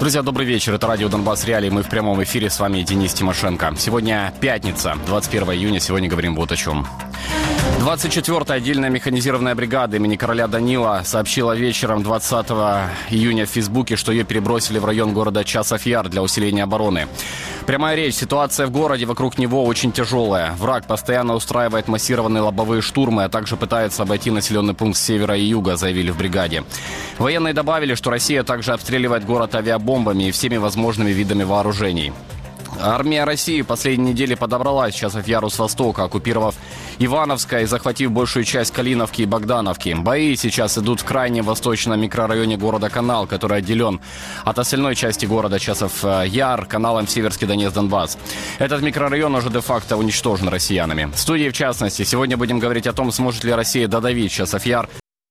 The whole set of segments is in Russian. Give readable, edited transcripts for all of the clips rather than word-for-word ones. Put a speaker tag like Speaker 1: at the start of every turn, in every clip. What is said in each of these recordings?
Speaker 1: Друзья, добрый вечер. Это радио «Донбасс Реалии». Мы в прямом эфире. С вами Денис Тимошенко. Сегодня пятница, 21 июня. Сегодня говорим вот о чем. 24-я отдельная механизированная бригада имени короля Данила сообщила вечером 20 июня в Фейсбуке, что ее перебросили в район города Часов-Яр для усиления обороны. Прямая речь. Ситуация в городе вокруг него очень тяжелая. Враг постоянно устраивает массированные лобовые штурмы, а также пытается обойти населенный пункт с севера и юга, заявили в бригаде. Военные добавили, что Россия также обстреливает город авиабомбами и всеми возможными видами вооружений. Армия России в последние недели подобралась в Часов-Яру с востока, оккупировав Ивановское и захватив большую часть Калиновки и Богдановки. Бои сейчас идут в крайнем восточном микрорайоне города Канал, который отделен от остальной части города Часов-Яр каналом Северский Донец-Донбасс. Этот микрорайон уже де-факто уничтожен россиянами. В студии, в частности, сегодня будем говорить о том, сможет ли Россия додавить Часов-Яр,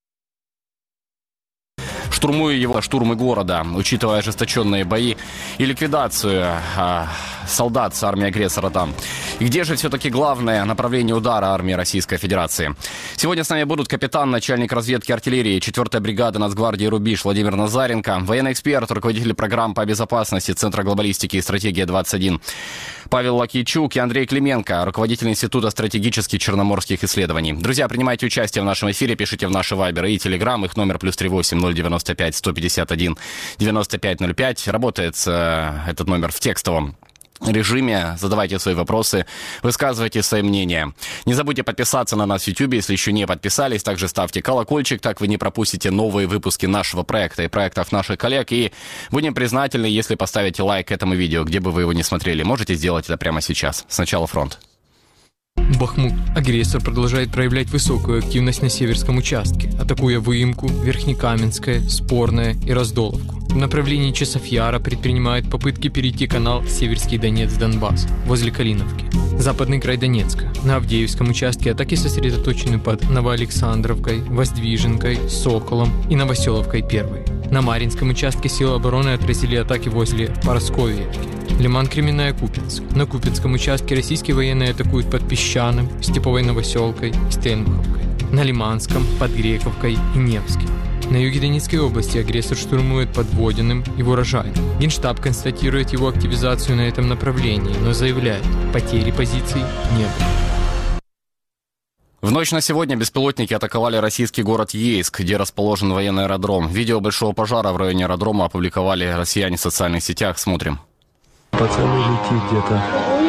Speaker 1: штурмуя его штурмы города, учитывая ожесточенные бои и ликвидацию солдат с армией агрессора там. И где же все-таки главное направление удара армии Российской Федерации? Сегодня с нами будут капитан, начальник разведки артиллерии 4-й бригады Нацгвардии «Рубеж» Владимир Назаренко, военный эксперт, руководитель программ по безопасности Центра глобалистики и стратегия-21 Павел Лакийчук и Андрей Клименко, руководитель Института стратегических черноморских исследований. Друзья, принимайте участие в нашем эфире, пишите в наши вайберы и телеграм, их номер +38 095 151 9505. Работает этот номер в текстовом режиме. Задавайте свои вопросы, высказывайте свои мнения. Не забудьте подписаться на нас в YouTube, если еще не подписались. Также ставьте колокольчик, так вы не пропустите новые выпуски нашего проекта и проектов наших коллег. И будем признательны, если поставите лайк этому видео, где бы вы его не смотрели. Можете сделать это прямо сейчас. Сначала фронт.
Speaker 2: Бахмут. Агрессор продолжает проявлять высокую активность на северском участке, атакуя Выемку, Верхнекаменское, Спорное и Раздоловку. В направлении Часов-Яра предпринимают попытки перейти канал Северский Донец-Донбасс возле Калиновки. Западный край Донецка. На Авдеевском участке атаки сосредоточены под Новоалександровкой, Воздвиженкой, Соколом и Новоселовкой 1. На Маринском участке силы обороны отразили атаки возле Поросковьевки. Лиман-Кременная, Купинск. На Купинском участке российские военные атакуют под Песчаным, Степовой Новоселкой и Стельмаховкой. На Лиманском, под Грековкой и Невским. На юге Донецкой области агрессор штурмует под Водяным и Урожайным. Генштаб констатирует его активизацию на этом направлении, но заявляет, потери позиций не было.
Speaker 1: В ночь на сегодня беспилотники атаковали российский город Ейск, где расположен военный аэродром. Видео большого пожара в районе аэродрома опубликовали россияне в социальных сетях. Смотрим.
Speaker 3: Пацаны, летит где-то.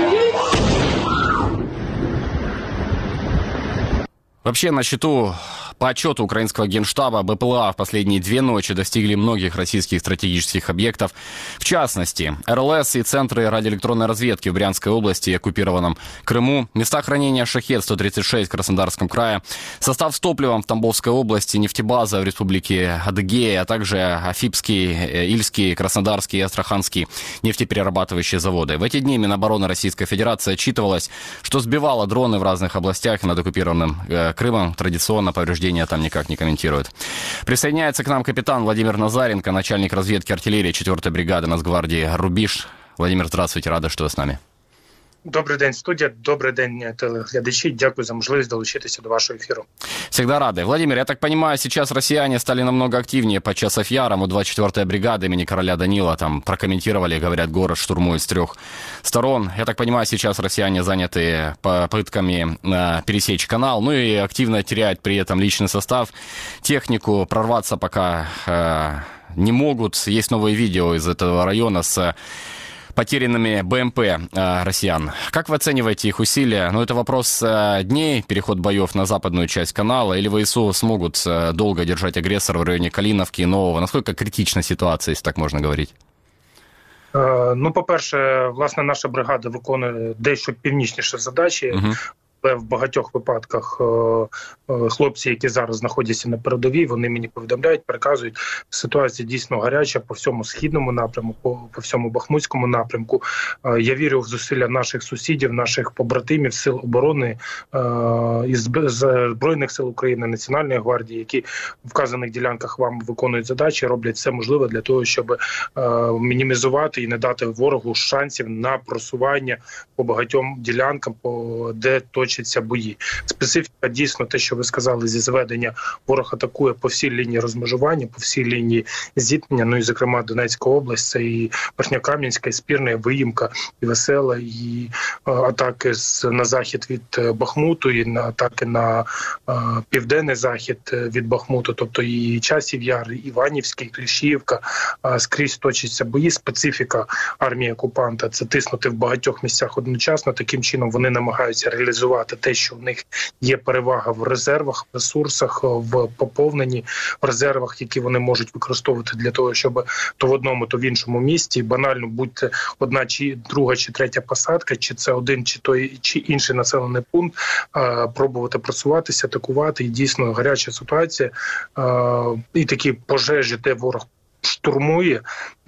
Speaker 1: Вообще, на счету, по отчету украинского генштаба, БПЛА в последние 2 ночи достигли многих российских стратегических объектов. В частности, РЛС и центры радиоэлектронной разведки в Брянской области и оккупированном Крыму, места хранения «Шахет-136» в Краснодарском крае, состав с топливом в Тамбовской области, нефтебаза в республике Адыгея, а также Афипские, Ильские, Краснодарские и Астраханские нефтеперерабатывающие заводы. В эти дни Минобороны Российской Федерации отчитывалась, что сбивала дроны в разных областях над оккупированным Крымом. Традиционно повреждения там никак не комментируют. Присоединяется к нам капитан Владимир Назаренко, начальник разведки артиллерии 4-й бригады Нацгвардии «Рубеж». Владимир, здравствуйте, рада, що ви з нами.
Speaker 4: Добрий день, студія. Добрий день, телеглядачі. Дякую за можливість долучитися до вашего эфира.
Speaker 1: Всегда рады. Владимир, я так понимаю, сейчас россияне стали намного активнее по Часов-Ярам. У 24-й бригады имени короля Данила там прокомментировали, говорят, город штурмуют с 3 сторон. Я так понимаю, сейчас россияне заняты попытками пересечь канал, ну и активно теряют при этом личный состав, технику, прорваться пока не могут. Есть новые видео из этого района с потерянными БМП россиян. Как вы оцениваете их усилия? Ну, это вопрос дней, переход боев на западную часть канала, или ВСУ смогут долго держать агрессора в районе Калиновки и Нового? Насколько критична ситуація, якщо так можна говорити?
Speaker 4: Ну, по-перше, власне, наша бригада виконує дещо північніше задачі. Але в багатьох випадках хлопці, які зараз знаходяться на передовій, вони мені повідомляють, переказують, ситуація дійсно гаряча по всьому східному напрямку, по всьому Бахмутському напрямку. Я вірю в зусилля наших сусідів, наших побратимів, сил оборони, із Збройних сил України, Національної гвардії, які в вказаних ділянках вам виконують задачі, роблять все можливе для того, щоб мінімізувати і не дати ворогу шансів на просування по багатьом ділянкам, де точно точаться бої. Специфіка дійсно те, що ви сказали, зі зведення. Ворог атакує по всій лінії розмежування, по всій лінії зіткнення, ну і зокрема Донецька область, це і Верхньокам'янська, і Спірна, і Виїмка, і Весела, і атаки на захід від Бахмуту, і атаки на південний захід від Бахмуту, тобто і Часів Яр, і Іванівський, і Кліщіївка, скрізь точаться бої. Специфіка армії окупанта – це тиснути в багатьох місцях одночасно. Таким чином вони намагаються реалізувати те, що в них є перевага в резервах, в ресурсах, в поповненні, в резервах, які вони можуть використовувати для того, щоб то в одному, то в іншому місті, банально будь-то одна чи друга чи третя посадка, чи це один, чи той, чи інший населений пункт, пробувати просуватися, атакувати. І дійсно гаряча ситуація, і такі пожежі, де ворог штурмує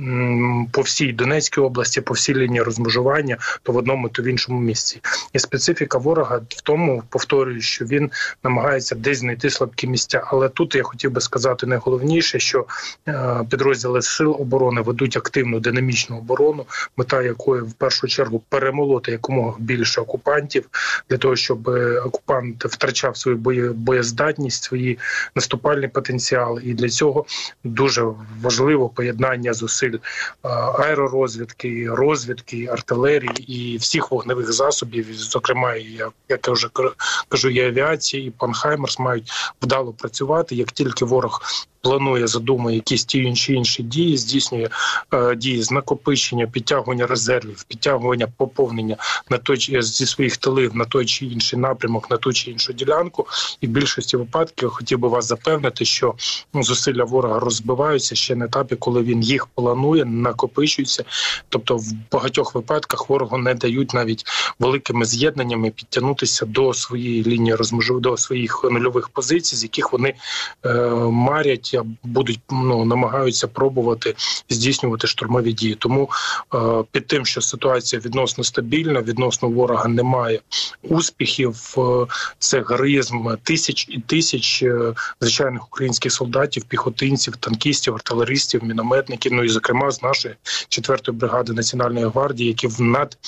Speaker 4: по всій Донецькій області, по всій лінії розмежування, то в одному, то в іншому місці. І специфіка ворога в тому, повторюю, що він намагається десь знайти слабкі місця. Але тут я хотів би сказати найголовніше, що підрозділи Сил оборони ведуть активну динамічну оборону, мета якої в першу чергу перемолоти якомога більше окупантів, для того, щоб окупант втрачав свою боєздатність, свої наступальний потенціал. І для цього дуже важливо поєднання зусиль аеророзвідки, розвідки, артилерії і всіх вогневих засобів, зокрема, як я вже кажу, і авіації, і Панхаймерс мають вдало працювати. Як тільки ворог планує, задумує якісь ті інші дії, здійснює дії з накопичення, підтягування резервів, підтягування поповнення на той, зі своїх тилів на той чи інший напрямок, на ту чи іншу ділянку. І в більшості випадків я хотів би вас запевнити, що зусилля ворога розбиваються ще на етапі, коли він їх планує, накопичується. Тобто в багатьох випадках ворогу не дають навіть великими з'єднаннями підтягнутися до своєї лінії розмежування, до своїх нульових позицій, з яких вони марять, будуть намагаються пробувати здійснювати штурмові дії. Тому під тим, що ситуація відносно стабільна, відносно ворога немає успіхів, це героїзм тисяч і тисяч звичайних українських солдатів, піхотинців, танкістів, артилеристів, мінометників, ну і зокрема з нашої 4-ї бригади Національної гвардії, які в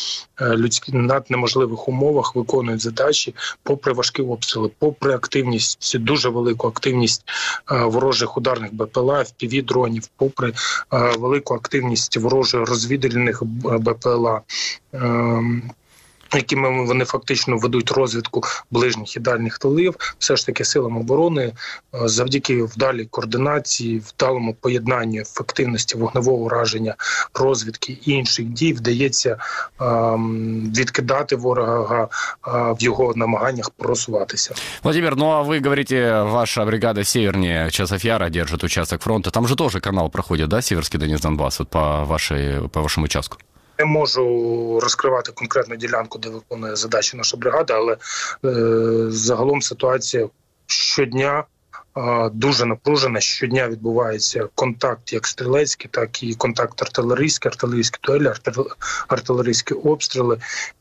Speaker 4: над неможливих умовах виконують задачі попри важкі обстріли, попри активність, дуже велику активність ворожих ударних БПЛА, FPV-дронів, попри велику активність ворожих розвідувальних БПЛА, якими вони фактично ведуть розвідку ближніх і дальніх тилів, все ж таки силам оборони завдяки вдалій координації, вдалому поєднанню ефективності вогневого ураження, розвідки і інших дій вдається відкидати ворога в його намаганнях просуватися.
Speaker 1: Владимир, ну а вы говорите, ваша бригада севернее Часов Яра держит участок фронта. Там же тоже канал проходит, да, Северский Донец-Донбасс, вот по вашему участку?
Speaker 4: Не можу розкривати конкретну ділянку, де виконує задачі наша бригада, але загалом ситуація щодня дуже напружена. Щодня відбувається контакт як стрілецький, так і контакт артилерійський, артилерійські дуелі, артилерійські обстріли.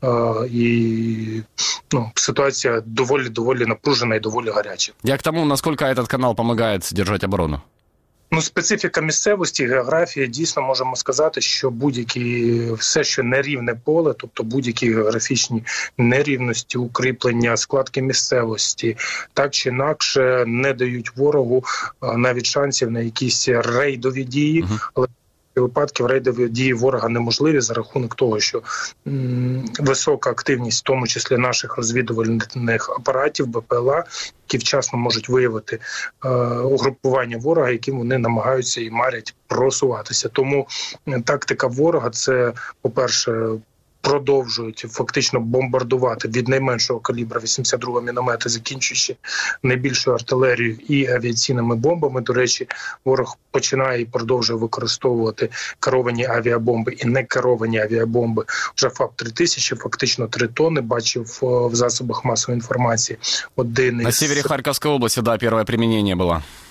Speaker 4: І ситуація доволі напружена і доволі гаряча.
Speaker 1: Я к тому, насколько этот канал помогает держать оборону?
Speaker 4: Специфіка місцевості, географія, дійсно можемо сказати, що все, що нерівне поле, тобто будь-які географічні нерівності, укріплення, складки місцевості, так чи інакше не дають ворогу навіть шансів на якісь рейдові дії, але випадків рейдові дії ворога неможливі за рахунок того, що висока активність, в тому числі наших розвідувальних апаратів, БПЛА, які вчасно можуть виявити угрупування ворога, яким вони намагаються і марять просуватися. Тому тактика ворога – це, по-перше, продовжують фактично бомбардувати від найменшого калібра 82-го міномета, закінчуючи найбільшою артилерією і авіаційними бомбами. До речі, ворог починає і продовжує використовувати керовані авіабомби і некеровані авіабомби. Вже ФАП-3000, фактично 3 тонни, бачив в засобах масової інформації.
Speaker 1: На севере Харьковской области, да, первое применение было.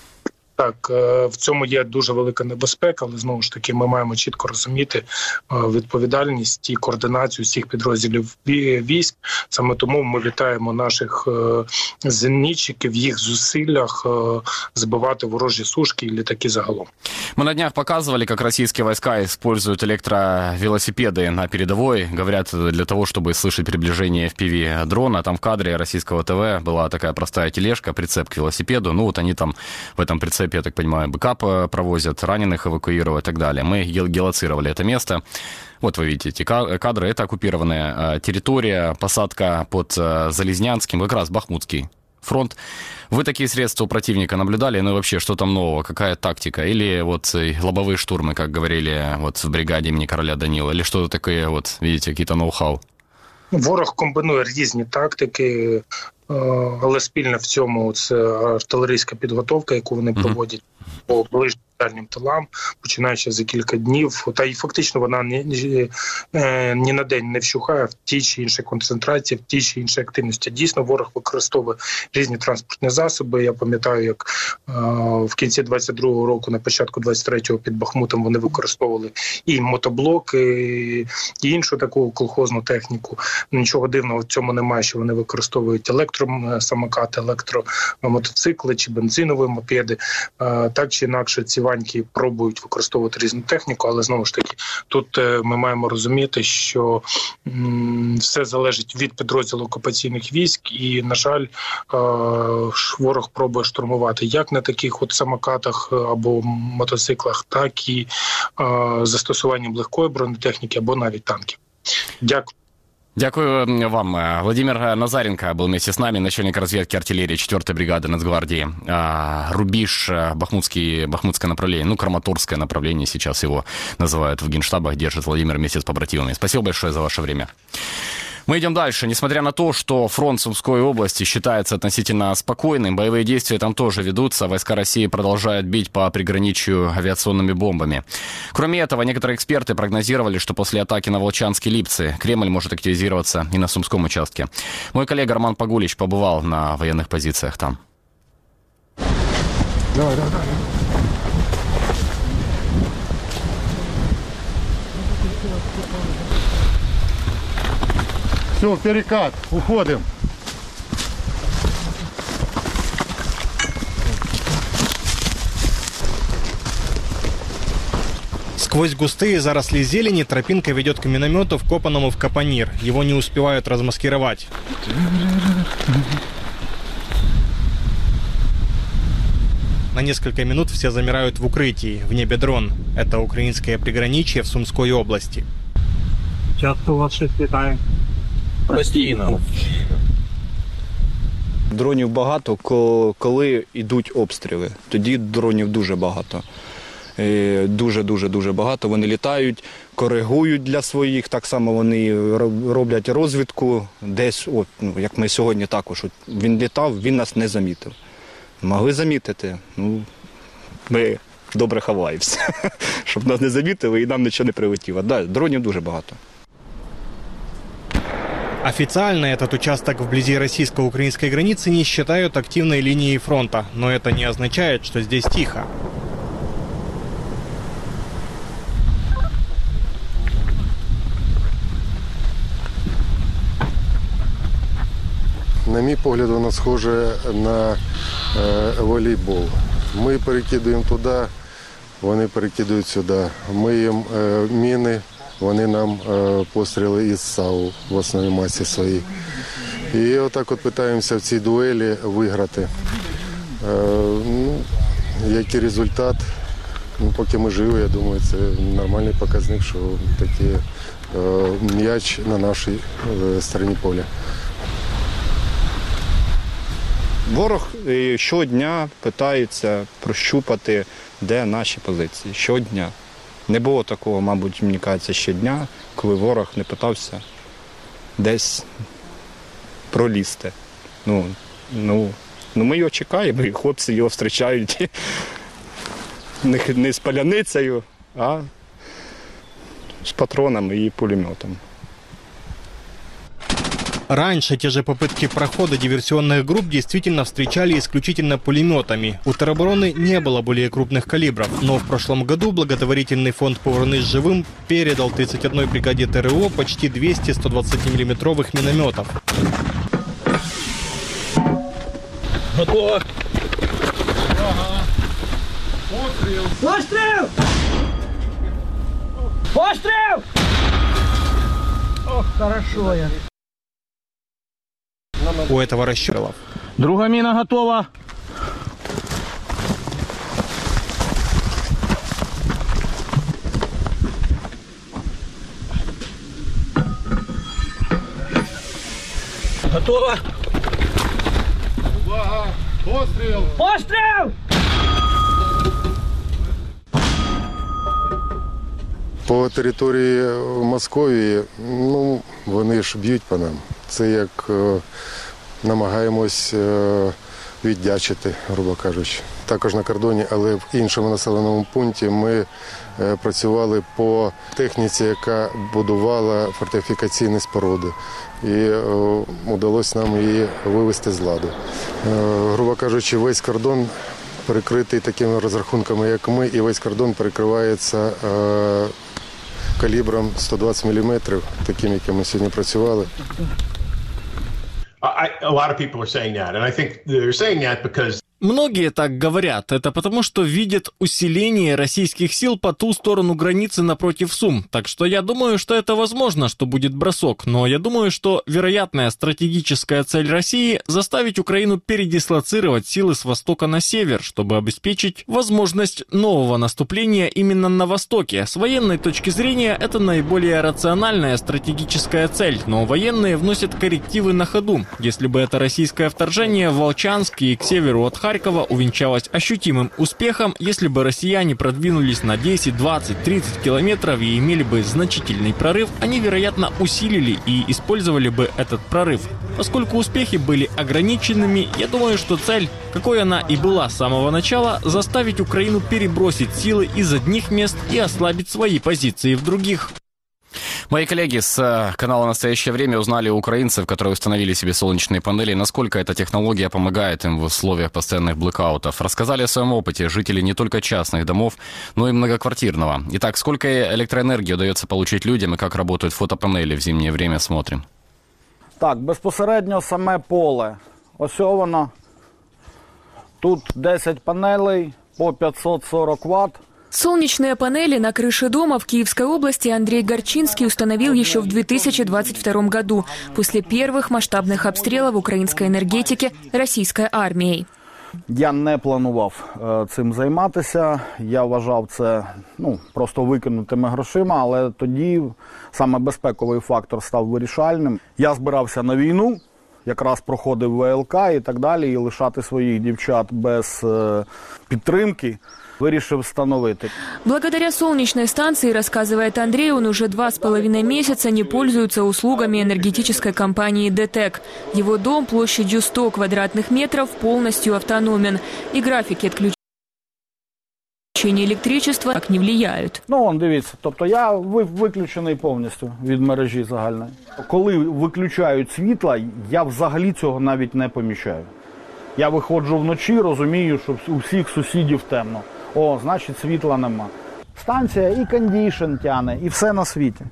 Speaker 4: Так, в цьому є дуже велика небезпека, але знову ж таки ми маємо чітко розуміти відповідальність і координацію всіх підрозділів військ. Саме тому ми вітаємо наших зенітчиків в їх зусиллях збивати ворожі сушки і літаки загалом.
Speaker 1: Мы на днях показывали, как российские войска используют электровелосипеды на передовой. Говорят, для того, чтобы слышать приближение FPV-дрона. Там в кадре российского ТВ была такая простая тележка, прицеп к велосипеду. Ну вот они там в этом прицепе, я так понимаю, бэкап провозят, раненых эвакуировать и так далее. Мы геолоцировали это место. Вот вы видите эти кадры. Это оккупированная территория, посадка под Залезнянским, как раз Бахмутский фронт. Вы такие средства у противника наблюдали? Ну и вообще, что там нового? Какая тактика? Или вот лобовые штурмы, как говорили вот в бригаде имени короля Данила? Или что-то такое, вот, видите, какие-то ноу-хау?
Speaker 4: Ворог комбінує різні тактики, але спільно в цьому це артилерійська підготовка, яку вони проводять по ближнім дальнім тилам, починаючи за кілька днів. Та й фактично вона ні на день не вщухає в тій чи іншій концентрації, в тій чи іншій активності. Дійсно, ворог використовує різні транспортні засоби. Я пам'ятаю, як в кінці 22-го року, на початку 23-го під Бахмутом вони використовували і мотоблоки, і іншу таку колхозну техніку. Нічого дивного в цьому немає, що вони використовують електросамокати, електромотоцикли чи бензинові мопеди. Так чи інакше, ці ваньки пробують використовувати різну техніку, але знову ж таки, тут ми маємо розуміти, що все залежить від підрозділу окупаційних військ і, на жаль, ворог пробує штурмувати як на таких от самокатах або мотоциклах, так і застосуванням легкої бронетехніки або навіть танків. Дякую.
Speaker 1: Дякую вам. Владимир Назаренко был вместе с нами, начальник разведки артиллерии 4-й бригады Нацгвардии. Рубеж, бахмутское направление, ну, Краматорское направление сейчас его называют в Генштабах, держит Владимир вместе с побратимами. Спасибо большое за ваше время. Мы идем дальше. Несмотря на то, что фронт Сумской области считается относительно спокойным, боевые действия там тоже ведутся. Войска России продолжают бить по приграничью авиационными бомбами. Кроме этого, некоторые эксперты прогнозировали, что после атаки на Волчанске Липцы Кремль может активизироваться и на Сумском участке. Мой коллега Роман Погулич побывал на военных позициях там.
Speaker 5: Давай. Все, перекат, уходим.
Speaker 6: Сквозь густые заросли зелени тропинка ведет к миномету, вкопанному в капонир. Его не успевают размаскировать. На несколько минут все замирают в укрытии. В небе дрон. Это украинское приграничье в Сумской области.
Speaker 7: Часто у вас щось літає?
Speaker 8: Постійно. Дронів багато, коли йдуть обстріли. Тоді дронів дуже багато. Дуже багато. Вони літають, коригують для своїх, так само вони роблять розвідку. Десь, от, ну, як ми сьогодні також, от, він літав, він нас не замітив. Могли замітити, ну, ми добре ховаємося, щоб нас не замітили і нам нічого не прилетіло. Да, дронів дуже багато.
Speaker 6: Официально этот участок вблизи российско-украинской границы не считают активной линией фронта, но это не означает, что здесь тихо.
Speaker 5: На мій погляд, воно схоже на волейбол. Ми перекидуємо туди, вони перекидують сюди. Ми їм міни, вони нам постріли із САУ в основній масі своїй. І отак от намагаємося в цій дуелі виграти. Ну, який результат? Ну, поки ми живі, я думаю, це нормальний показник, що такий м'яч на нашій стороні поля.
Speaker 8: Ворог щодня питається прощупати, де наші позиції. Щодня. Не було такого, мабуть, мені кажеться, щодня, коли ворог не питався десь пролізти. Ну, ми його чекаємо, і хлопці його зустрічають не з паляницею, а з патронами і пулеметом.
Speaker 6: Раньше те же попытки прохода диверсионных групп действительно встречали исключительно пулеметами. У теробороны не было более крупных калибров, но в прошлом году благотворительный фонд «Повернись живым» передал 31-й бригаде ТРО почти 200 120-мм минометов.
Speaker 7: Готово. Пострел! Пострел! Пострел! Ох, хорошо я.
Speaker 6: У этого расчета.
Speaker 7: Друга мина готова. Готова.
Speaker 5: Увага! Постріл!
Speaker 7: Пострел!
Speaker 5: По території Московії, вони ж б'ють по нам. Це як намагаємось віддячити, грубо кажучи. Також на кордоні, але в іншому населеному пункті ми працювали по техніці, яка будувала фортифікаційні споруди. І вдалося нам її вивести з ладу. Грубо кажучи, весь кордон перекритий такими розрахунками, як ми, і весь кордон перекривається калібром 120 мм, таким, яким ми сьогодні працювали.
Speaker 9: A lot of people are saying that, and I think they're saying that because
Speaker 10: Многие так говорят. Это потому, что видят усиление российских сил по ту сторону границы напротив Сум. Так что я думаю, что это возможно, что будет бросок. Но я думаю, что вероятная стратегическая цель России – заставить Украину передислоцировать силы с востока на север, чтобы обеспечить возможность нового наступления именно на востоке. С военной точки зрения это наиболее рациональная стратегическая цель, но военные вносят коррективы на ходу. Если бы это российское вторжение в Волчанск и к северу от Харькова увенчалось ощутимым успехом, если бы россияне продвинулись на 10, 20, 30 километров и имели бы значительный прорыв, они, вероятно, усилили и использовали бы этот прорыв. Поскольку успехи были ограниченными, я думаю, что цель, какой она и была с самого начала, заставить Украину перебросить силы из одних мест и ослабить свои позиции в других.
Speaker 1: Мои коллеги с канала «Настоящее время» узнали у украинцев, которые установили себе солнечные панели, насколько эта технология помогает им в условиях постоянных блэкаутов. Рассказали о своем опыте жители не только частных домов, но и многоквартирного. Итак, сколько электроэнергии удается получить людям и как работают фотопанели в зимнее время, смотрим.
Speaker 11: Так, безпосередньо саме поле. Ось воно. Тут 10 панелей по 540 Вт.
Speaker 12: Солнечные панели на крыше дома в Киевской области Андрей Горчинский установил еще в 2022 году, после первых масштабных обстрелов украинской энергетики российской армией.
Speaker 11: Я не планував цим займатися, я вважав це просто викинутими грошима, але тоді саме безпековий фактор став вирішальним. Я збирався на війну, якраз проходив ВЛК і так далі, і лишати своїх дівчат без підтримки вирішив встановити.
Speaker 12: Благодаря солнечной станции, рассказывает Андрей, он уже 2,5 месяца не пользуется услугами энергетической компании ДТЭК. Его дом площадью 100 квадратных метров полностью автономен, и графики отключения электричества так не влияют.
Speaker 11: Дивіться, тобто я виключений повністю від мережі загальної. Коли виключають світла, я взагалі цього навіть не помічаю. Я виходжу вночі, розумію, що у всіх сусідів темно. Значить, світла нема. Станція і кондішн тягне, і все на світі.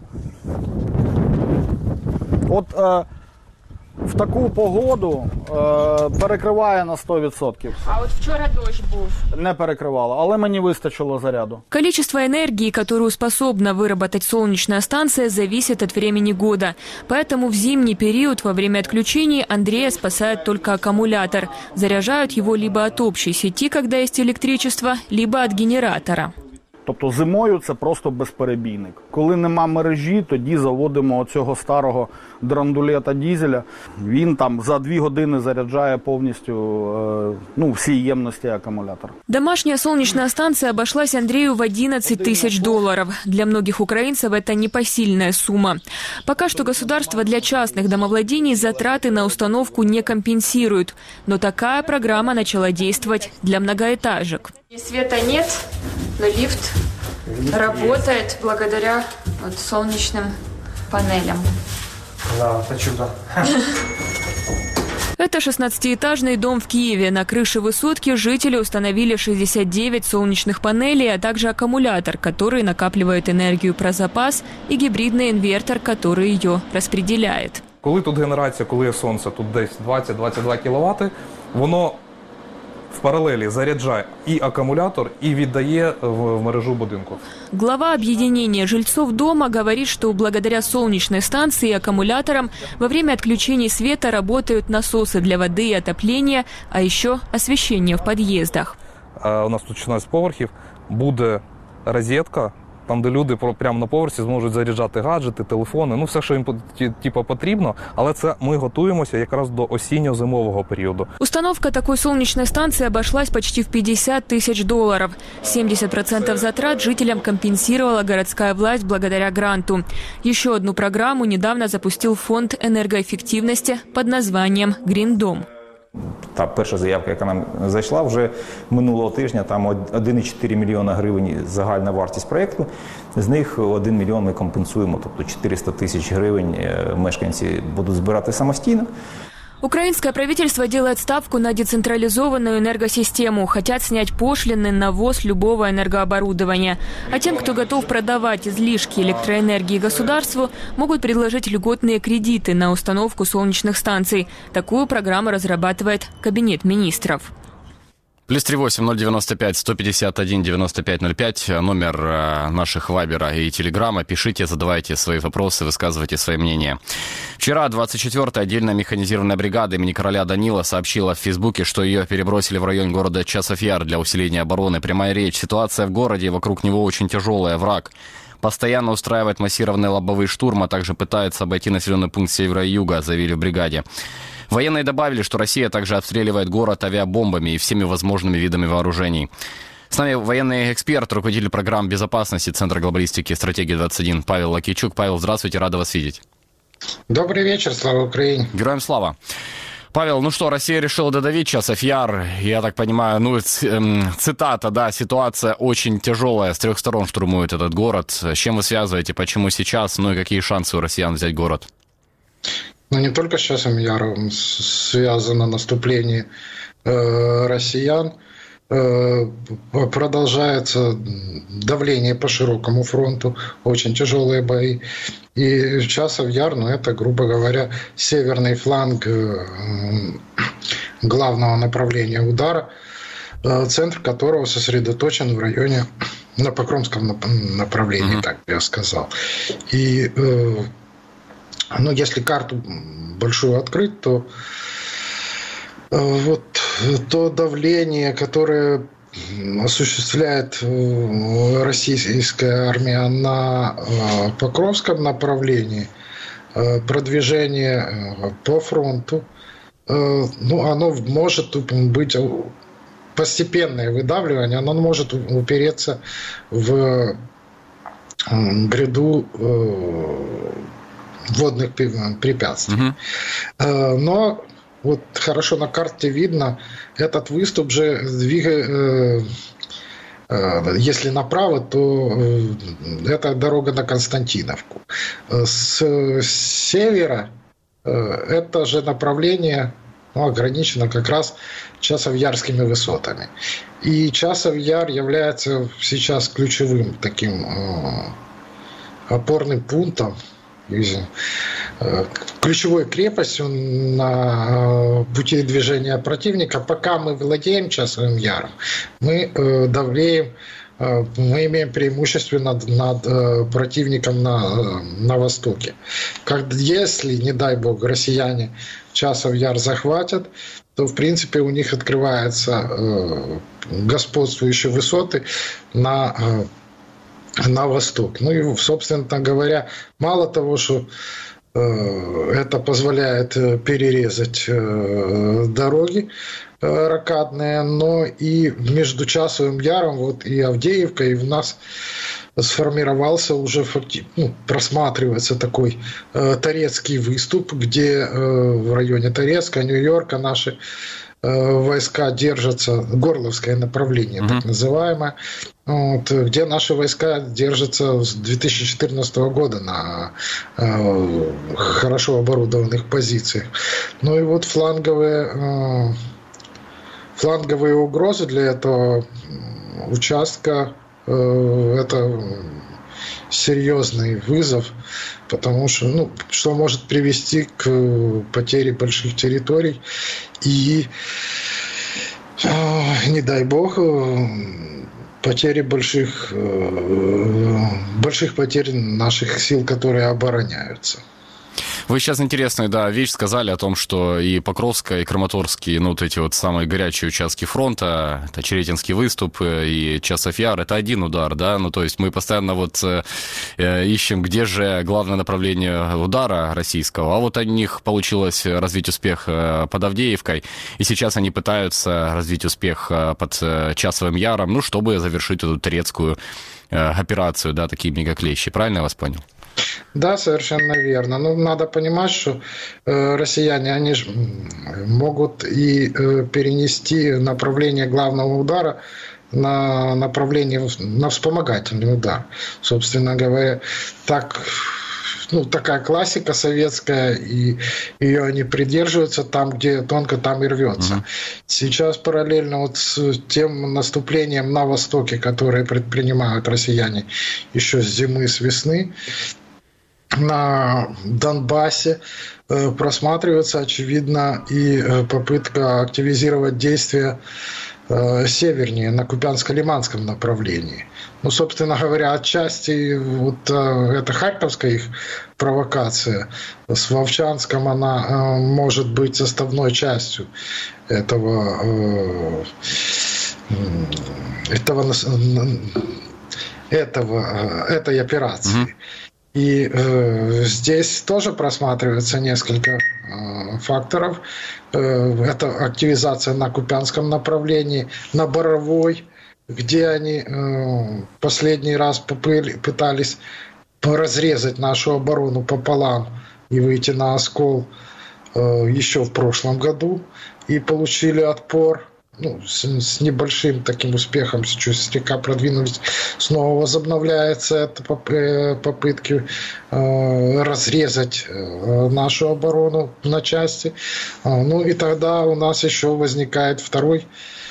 Speaker 11: В таку погоду перекриває на 100%.
Speaker 12: А от вчора дощ був?
Speaker 11: Не перекривало, але мені вистачило заряду.
Speaker 12: Количество энергии, которую способна выработать солнечная станция, зависит от времени года. Поэтому в зимний период во время отключений Андрея спасает только аккумулятор. Заряжают его либо от общей сети, когда есть электричество, либо от генератора.
Speaker 11: Тобто зимою це просто безперебійник. Коли нема мережі, тоді заводимо оцього старого драндулета дізеля. Він там за 2 години заряджає повністю всі ємності аккумулятора.
Speaker 12: Домашняя солнечная станция обошлась Андрею в $11 000. Для многих украинцев это непосильная сумма. Пока что государство для частных домовладений затраты на установку не компенсирует. Но такая программа начала действовать для многоэтажек.
Speaker 13: Света нет, но лифт работает благодаря солнечным панелям.
Speaker 14: Да, это чудо.
Speaker 12: Это 16-этажный дом в Киеве. На крыше высотки жители установили 69 солнечных панелей, а также аккумулятор, который накапливает энергию про запас, и гибридный инвертор, который ее распределяет.
Speaker 14: Коли тут генерація, коли є сонце, тут десь 20-22 кВт, воно в паралелі заряджає и аккумулятор, и віддає в мережу будинку.
Speaker 12: Глава объединения жильцов дома говорит, что благодаря солнечной станции и аккумуляторам во время отключений света работают насосы для воды и отопления, а еще освещение в подъездах.
Speaker 14: У нас тут 16 поверхів, буде розетка, там, де люди прямо на поверсі зможуть заряджати гаджети, телефони, ну все, що їм потрібно, але це ми готуємося якраз до осінньо-зимового періоду.
Speaker 12: Установка такой солнечной станции обошлась почти в $50 000. 70% затрат жителям компенсировала городская власть благодаря гранту. Еще одну программу недавно запустил фонд энергоэффективности под названием «Гріндом».
Speaker 15: Та перша заявка, яка нам зайшла вже минулого тижня, там 1,4 мільйона гривень загальна вартість проєкту, з них 1 мільйон ми компенсуємо, тобто 400 тисяч гривень мешканці будуть збирати самостійно.
Speaker 12: Украинское правительство делает ставку на децентрализованную энергосистему. Хотят снять пошлины на ввоз любого энергооборудования. А тем, кто готов продавать излишки электроэнергии государству, могут предложить льготные кредиты на установку солнечных станций. Такую программу разрабатывает Кабинет министров.
Speaker 1: +38 095 151 95 05, номер наших Вайбера и Телеграма. Пишите, задавайте свои вопросы, высказывайте свои мнения. Вчера 24-я отдельная механизированная бригада имени короля Данила сообщила в Фейсбуке, что ее перебросили в район города Часов-Яр для усиления обороны. Прямая речь. Ситуация в городе и вокруг него очень тяжелая. Враг постоянно устраивает массированные лобовые штурмы, а также пытается обойти населенный пункт севера и юга, заявили в бригаде. Военные добавили, что Россия также обстреливает город авиабомбами и всеми возможными видами вооружений. С нами военный эксперт, руководитель программ безопасности Центра глобалистики «Стратегия-21» Павел Лакичук. Павел, здравствуйте, рада вас видеть.
Speaker 16: Добрый вечер, слава Украине.
Speaker 1: Героям слава. Павел, ну что, Россия решила додавить Часов-Яр. Я так понимаю, цитата, да, ситуация очень тяжелая. С 3 сторон штурмует этот город. С чем вы связываете, почему сейчас, ну и какие шансы у россиян взять город?
Speaker 16: Но не только с Часом Яром связано наступление россиян. Продолжается давление по широкому фронту, очень тяжелые бои. И Часов Яр, ну это, грубо говоря, северный фланг главного направления удара, центр которого сосредоточен в районе, на Покровском направлении, так я сказал. И ну, если карту большую открыть, то вот то давление, которое осуществляет российская армия на Покровском направлении, продвижение по фронту, ну, оно может быть постепенное выдавливание, оно может упереться в гряду водных препятствий. Но вот хорошо на карте видно, этот выступ же если направо, то это дорога на Константиновку. С севера это же направление ограничено как раз Часов-Ярскими высотами. И Часов-Яр является сейчас ключевым таким опорным пунктом, ключевой крепостью на пути движения противника. Пока мы владеем Часовым Яром, мы давлеем, мы имеем преимущество над противником на востоке. Если, не дай бог, россияне Часов Яр захватят, то, в принципе, у них открываются господствующие высоты на восток. Ну и, собственно говоря, мало того, что это позволяет перерезать дороги, ракадные, но и между Часовым Яром вот, и Авдеевкой у нас сформировался уже, просматривается такой Торецкий выступ, где в районе Торецка, Нью-Йорка наши войска держатся, Горловское направление, так называемое, вот, где наши войска держатся с 2014 года на хорошо оборудованных позициях. Ну и вот фланговые угрозы для этого участка это серьезный вызов, потому что, что может привести к потере больших территорий и, не дай бог, потери больших потерь наших сил, которые обороняются.
Speaker 1: Вы сейчас интересную, вещь сказали о том, что и Покровская, и Краматорские, вот эти вот самые горячие участки фронта, это Черетинский выступ и Часов Яр, это один удар, да, то есть мы постоянно ищем, где же главное направление удара российского, а вот у них получилось развить успех под Авдеевкой, и сейчас они пытаются развить успех под Часовым Яром, чтобы завершить эту турецкую операцию, такие мегаклещи, правильно я вас понял?
Speaker 16: Да, совершенно верно. Но надо понимать, что россияне, они же могут и перенести направление главного удара на направление, на вспомогательный удар. Собственно говоря, такая классика советская, и ее они придерживаются там, где тонко, там и рвется. Сейчас параллельно с тем наступлением на востоке, которое предпринимают россияне еще с зимы, с весны, на Донбассе просматривается, очевидно, и попытка активизировать действия севернее, на Купянско-Лиманском направлении. Собственно говоря, отчасти эта харьковская их провокация с Вовчанском, она может быть составной частью этой операции. И здесь тоже просматривается несколько факторов. Это активизация на Купянском направлении, на Боровой, где они последний раз пытались разрезать нашу оборону пополам и выйти на Оскол еще в прошлом году, и получили отпор. С небольшим таким успехом, чуть слегка продвинулись, снова возобновляется это попытки разрезать нашу оборону на части. И тогда у нас еще возникает второе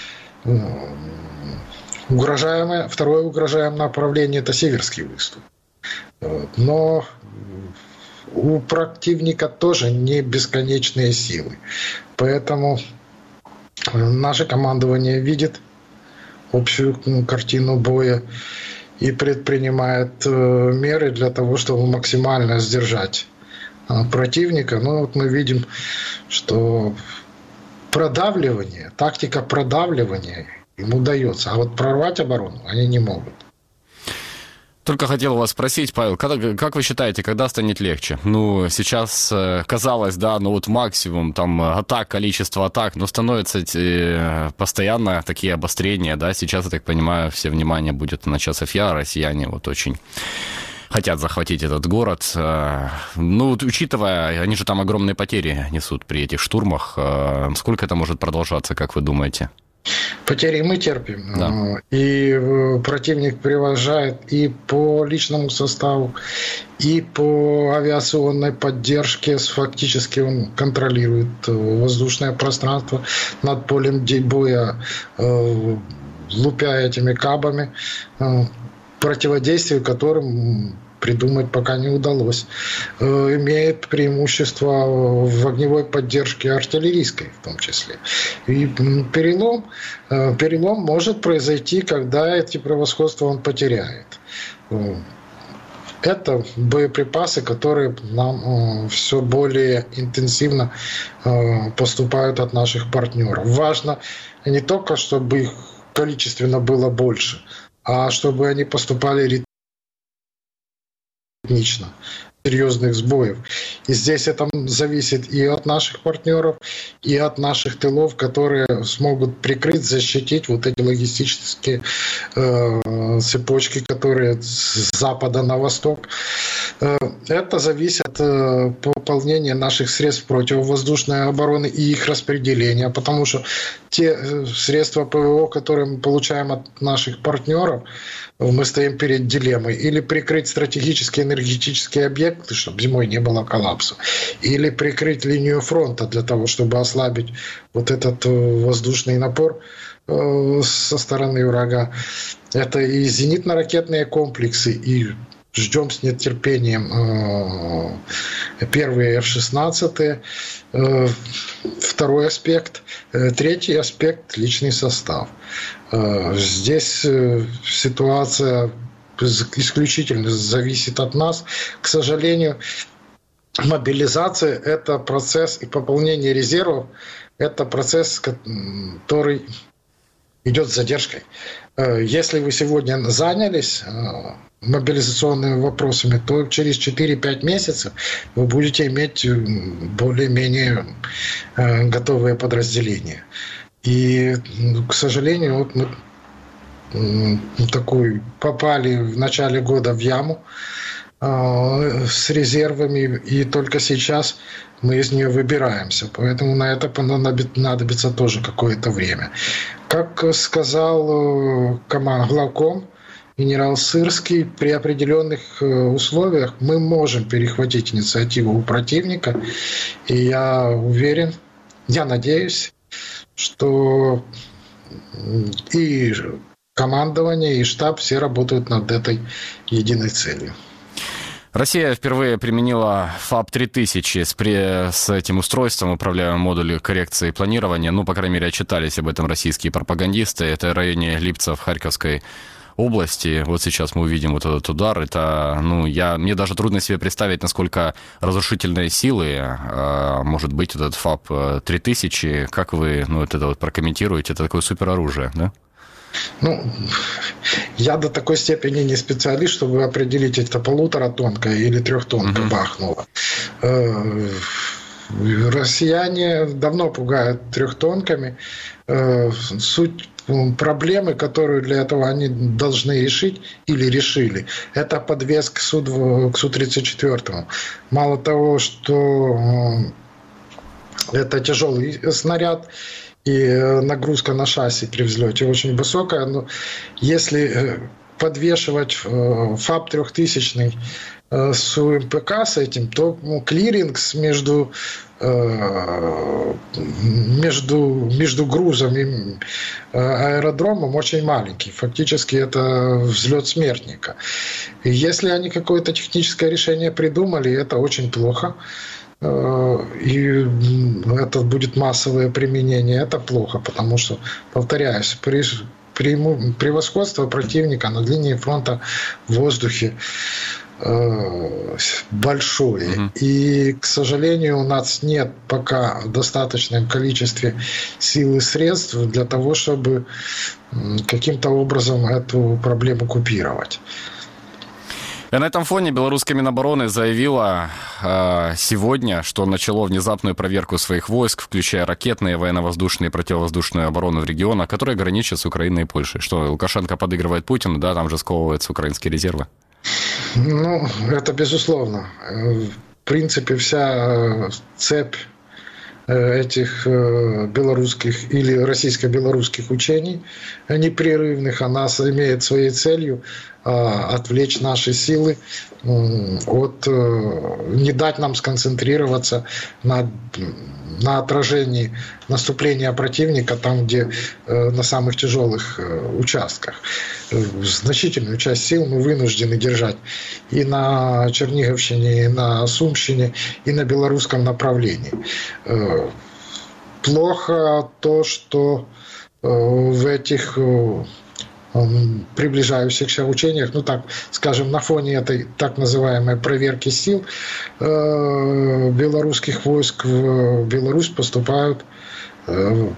Speaker 16: угрожаемое направление, это Северский выступ. Но у противника тоже не бесконечные силы. Поэтому наше командование видит общую картину боя и предпринимает меры для того, чтобы максимально сдержать противника. Мы видим, что тактика продавливания им удается, а вот прорвать оборону они не могут.
Speaker 1: Только хотел вас спросить, Павел, как вы считаете, когда станет легче? Сейчас казалось, максимум атак, количество атак, но становится постоянно такие обострения, Сейчас, я так понимаю, все внимание будет на Часов Яр, россияне очень хотят захватить этот город. Учитывая, они же там огромные потери несут при этих штурмах, сколько это может продолжаться, как вы думаете?
Speaker 16: Потери мы терпим, и противник превышает и по личному составу, и по авиационной поддержке. Фактически он контролирует воздушное пространство над полем боя, лупя этими кабами, противодействию которым придумать пока не удалось. Имеет преимущество в огневой поддержке артиллерийской в том числе. И перелом может произойти, когда эти превосходства он потеряет. Это боеприпасы, которые нам все более интенсивно поступают от наших партнеров. Важно не только, чтобы их количественно было больше, а чтобы они поступали ритмично. серьезных сбоев. И здесь это зависит и от наших партнеров, и от наших тылов, которые смогут прикрыть, защитить вот эти логистические цепочки, которые с запада на восток. Это зависит от пополнения наших средств противовоздушной обороны и их распределения, потому что те средства ПВО, которые мы получаем от наших партнеров, мы стоим перед дилеммой. Или прикрыть стратегические энергетические объекты, чтобы зимой не было коллапса, или прикрыть линию фронта для того, чтобы ослабить вот этот воздушный напор со стороны врага. Это и зенитно-ракетные комплексы, и ждем с нетерпением первые F-16. Второй аспект. Третий аспект – личный состав. Здесь ситуация исключительно зависит от нас. К сожалению, мобилизация – это процесс, и пополнение резервов – это процесс, который идет с задержкой. Если вы сегодня занялись мобилизационными вопросами, то через 4-5 месяцев вы будете иметь более-менее готовые подразделения. И, к сожалению, вот мы попали в начале года в яму с резервами, и только сейчас мы из нее выбираемся. Поэтому на это понадобится тоже какое-то время. Как сказал главком генерал Сырский, при определенных условиях мы можем перехватить инициативу у противника. И я уверен, я надеюсь, что и командование, и штаб все работают над этой единой целью.
Speaker 1: Россия впервые применила ФАБ-3000 с этим устройством, управляемым модулем коррекции планирования. Ну, по крайней мере, отчитались об этом российские пропагандисты. Это в районе Липца в Харьковской области. Вот сейчас мы увидим вот этот удар. Это, мне даже трудно себе представить, насколько разрушительной силы может быть этот ФАБ-3000. Как вы это прокомментируете? Это такое супероружие, да?
Speaker 16: Я до такой степени не специалист, чтобы определить, это 1,5-тонка или 3-тонка бахнула. Россияне давно пугают 3-тонками. Суть проблемы, которую для этого они должны решить или решили, это подвес к Су-34. Мало того, что это тяжелый снаряд, и нагрузка на шасси при взлете очень высокая, но если подвешивать ФАБ-3000 с УМПК с этим, то клиринг между грузом и аэродромом очень маленький. Фактически это взлет смертника. И если они какое-то техническое решение придумали, это очень плохо. И это будет массовое применение, это плохо, потому что, повторяюсь, превосходство противника на линии фронта в воздухе большое. И, к сожалению, у нас нет пока в достаточном количестве сил и средств для того, чтобы каким-то образом эту проблему купировать.
Speaker 1: И на этом фоне белорусская Минобороны заявила сегодня, что начало внезапную проверку своих войск, включая ракетные, военно-воздушные и противовоздушную оборону в регионах, которые граничат с Украиной и Польшей. Что, Лукашенко подыгрывает Путину, да, там же сковываются украинские резервы?
Speaker 16: Это безусловно. В принципе, вся цепь этих белорусских или российско-белорусских учений непрерывных, она имеет своей целью отвлечь наши силы от, не дать нам сконцентрироваться на отражении наступления противника там, где на самых тяжелых участках. Значительную часть сил мы вынуждены держать и на Черниговщине, и на Сумщине, и на белорусском направлении. Плохо то, что в этих приближающихся учениях, так скажем, на фоне этой так называемой проверки сил белорусских войск в Беларусь поступают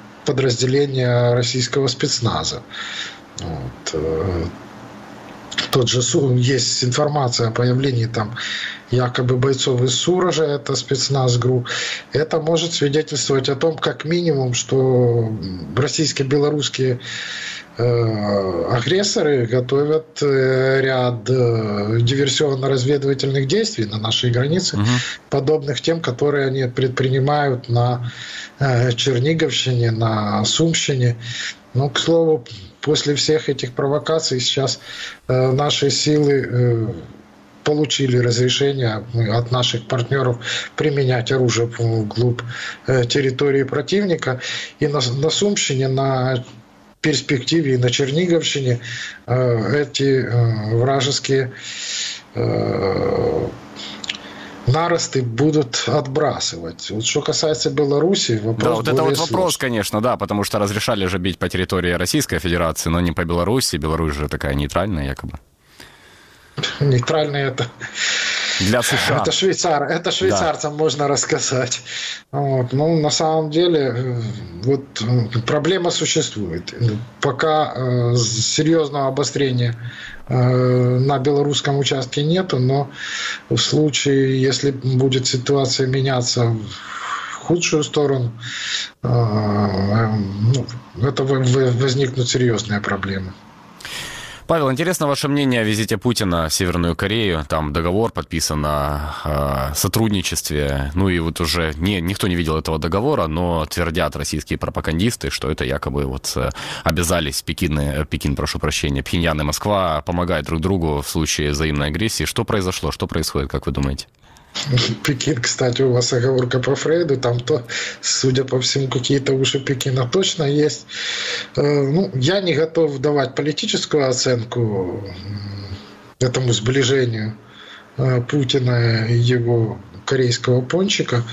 Speaker 16: подразделения российского спецназа. тот же есть информация о появлении там якобы бойцов из Суража, это спецназ ГРУ, это может свидетельствовать о том, как минимум, что российские, белорусские агрессоры готовят ряд диверсионно-разведывательных действий на нашей границе, подобных тем, которые они предпринимают на Черниговщине, на Сумщине. Но, к слову, после всех этих провокаций сейчас наши силы получили разрешение от наших партнеров применять оружие вглубь территории противника. И на Сумщине, на перспективе и на Черниговщине эти вражеские наросты будут отбрасывать. Вот что касается Беларуси, вопрос
Speaker 1: да, вот это вот вопрос,
Speaker 16: сложный.
Speaker 1: конечно, да, потому что разрешали же бить по территории Российской Федерации, но не по Беларуси. Беларусь же такая нейтральная якобы.
Speaker 16: Нейтральный это...
Speaker 1: Для США.
Speaker 16: Это швейцарцам да. Можно рассказать. Вот. Ну, на самом деле, вот проблема существует. Пока серьезного обострения на белорусском участке нету, но в случае, если будет ситуация меняться в худшую сторону, это возникнут серьезные проблемы.
Speaker 1: Павел, интересно ваше мнение о визите Путина в Северную Корею. Там договор подписан о сотрудничестве. Ну и вот уже никто не видел этого договора, но твердят российские пропагандисты, что это якобы вот обязались Пхеньян и Москва помогать друг другу в случае взаимной агрессии. Что произошло? Что происходит, как вы думаете?
Speaker 16: Пекин, кстати, у вас оговорка по Фрейду, там то, судя по всему, какие-то уши Пекина точно есть. Ну, я не готов давать политическую оценку этому сближению Путина и его корейского пончика.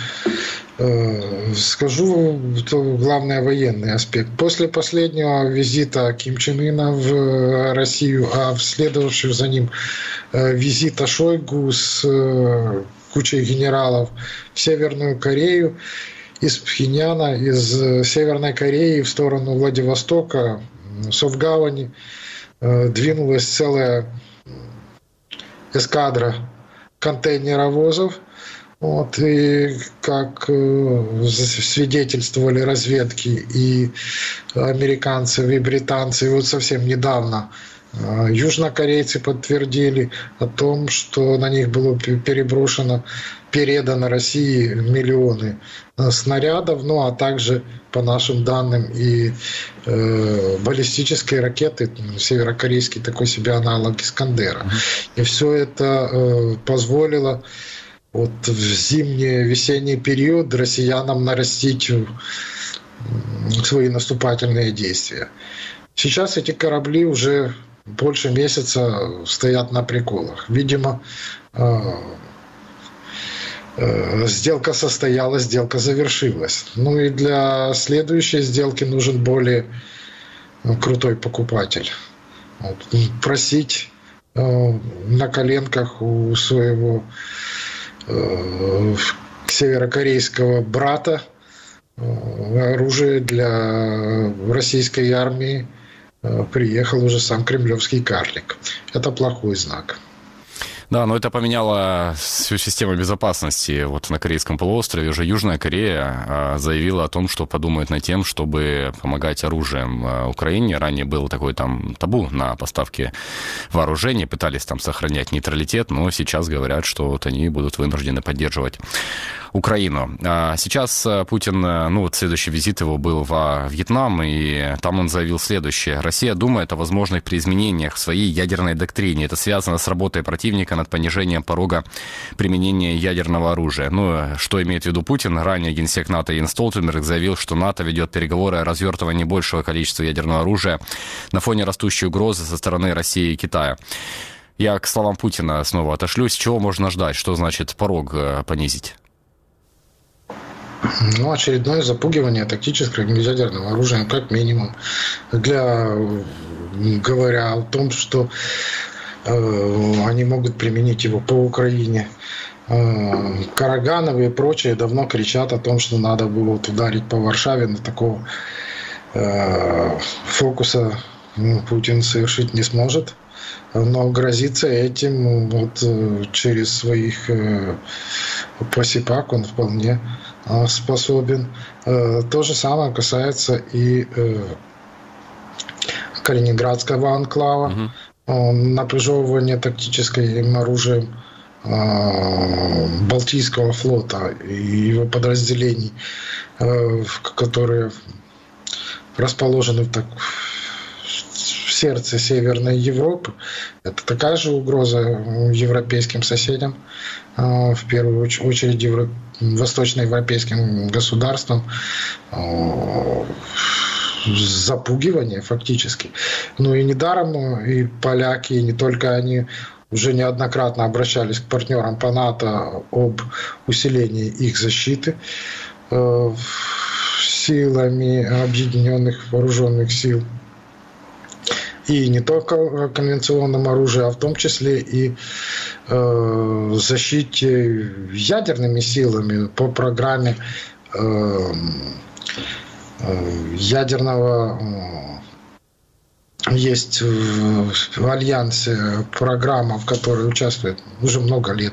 Speaker 16: Скажу, то главное военный аспект. После последнего визита Ким Чен Ына в Россию, а следовавшего за ним визита Шойгу с кучей генералов в Северную Корею, из Пхеньяна, из Северной Кореи в сторону Владивостока, Совгавани, двинулась целая эскадра контейнеровозов. Вот, и как свидетельствовали разведки и американцы, и британцы, вот совсем недавно южнокорейцы подтвердили о том, что на них было передано России миллионы снарядов, ну а также, по нашим данным, и баллистические ракеты, северокорейский такой себе аналог Искандера. И все это позволило вот в зимний, весенний период россиянам нарастить свои наступательные действия. Сейчас эти корабли уже больше месяца стоят на приколах. Видимо, сделка состоялась, сделка завершилась. Ну и для следующей сделки нужен более крутой покупатель. Вот. Просить на коленках у своего северокорейского брата оружие для российской армии приехал уже сам кремлевский карлик. Это плохой знак.
Speaker 1: Да, но это поменяло всю систему безопасности. Вот на Корейском полуострове уже Южная Корея заявила о том, что подумает над тем, чтобы помогать оружием Украине. Ранее было такое там табу на поставки вооружений, пытались там сохранять нейтралитет, но сейчас говорят, что вот они будут вынуждены поддерживать Украину. Сейчас Путин, ну вот следующий визит его был во Вьетнам, и там он заявил следующее. Россия думает о возможных изменениях в своей ядерной доктрине. Это связано с работой противника над понижением порога применения ядерного оружия. Ну, что имеет в виду Путин? Ранее генсек НАТО Йенс Столтенберг заявил, что НАТО ведет переговоры о развертывании большего количества ядерного оружия на фоне растущей угрозы со стороны России и Китая. Я к словам Путина снова отошлюсь. Чего можно ждать? Что значит порог понизить?
Speaker 16: Ну, очередное запугивание тактическим ядерным оружием, как минимум, говоря о том, что они могут применить его по Украине. Караганов и прочие давно кричат о том, что надо было вот ударить по Варшаве, но такого фокуса Путин совершить не сможет. но грозиться этим вот через своих посипак он вполне способен. То же самое касается и Калининградского анклава, напряжевывание тактическим оружием Балтийского флота и его подразделений, которые расположены в сердце Северной Европы. Это такая же угроза европейским соседям, в первую очередь восточноевропейским государствам. Запугивание фактически. Ну и недаром и поляки, и не только они, уже неоднократно обращались к партнерам по НАТО об усилении их защиты силами объединенных вооруженных сил. И не только конвенционным оружием, а в том числе и защите ядерными силами по программе ядерного. Есть в Альянсе программа, в которой участвует уже много лет.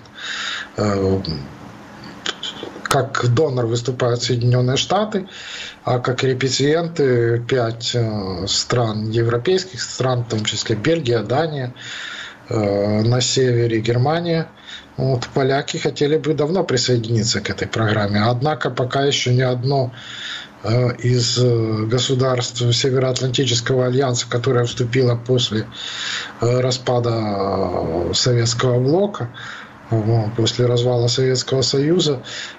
Speaker 16: Как донор выступают Соединенные Штаты, а как репетиенты 5 стран, европейских стран, в том числе Бельгия, Дания, на севере Германия. Вот, поляки хотели бы давно присоединиться к этой программе, однако пока еще ни одно из государств Североатлантического альянса, которое вступило после распада Советского блока, после развала Советского Союза,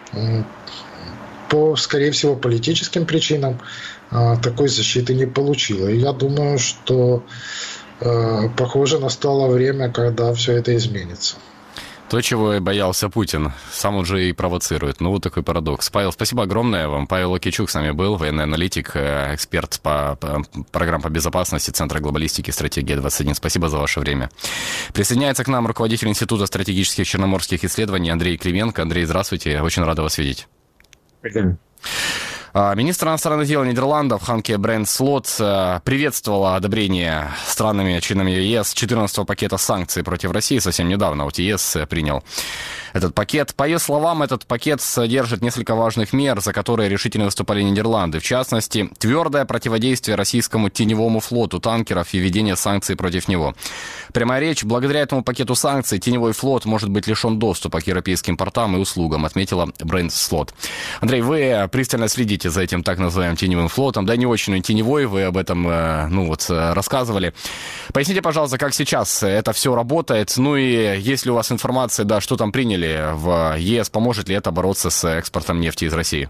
Speaker 16: по, скорее всего, политическим причинам такой защиты не получило. И я думаю, что, похоже, настало время, когда все это изменится.
Speaker 1: То, чего и боялся Путин, сам он же и провоцирует. Ну, вот такой парадокс. Павел, спасибо огромное вам. Павел Лукичук с нами был, военный аналитик, эксперт по программам по безопасности Центра глобалистики «Стратегия 21». Спасибо за ваше время. Присоединяется к нам руководитель Института стратегических черноморских исследований Андрей Клименко. Андрей, здравствуйте. Очень рада вас видеть.
Speaker 17: Привет.
Speaker 1: Министр иностранных дел Нидерландов Ханке Брент Слот приветствовала одобрение странами-членами ЕС 14-го пакета санкций против России совсем недавно. Вот ЕС принял этот пакет. По ее словам, этот пакет содержит несколько важных мер, за которые решительно выступали Нидерланды. В частности, твердое противодействие российскому теневому флоту танкеров и введение санкций против него. Прямая речь, благодаря этому пакету санкций теневой флот может быть лишен доступа к европейским портам и услугам, отметила Брент Слот. Андрей, вы пристально следите за этим так называемым теневым флотом. Да, не очень теневой, вы об этом рассказывали. Поясните, пожалуйста, как сейчас это все работает, ну и есть ли у вас информация, да, что там приняли в ЕС, поможет ли это бороться с экспортом нефти из России?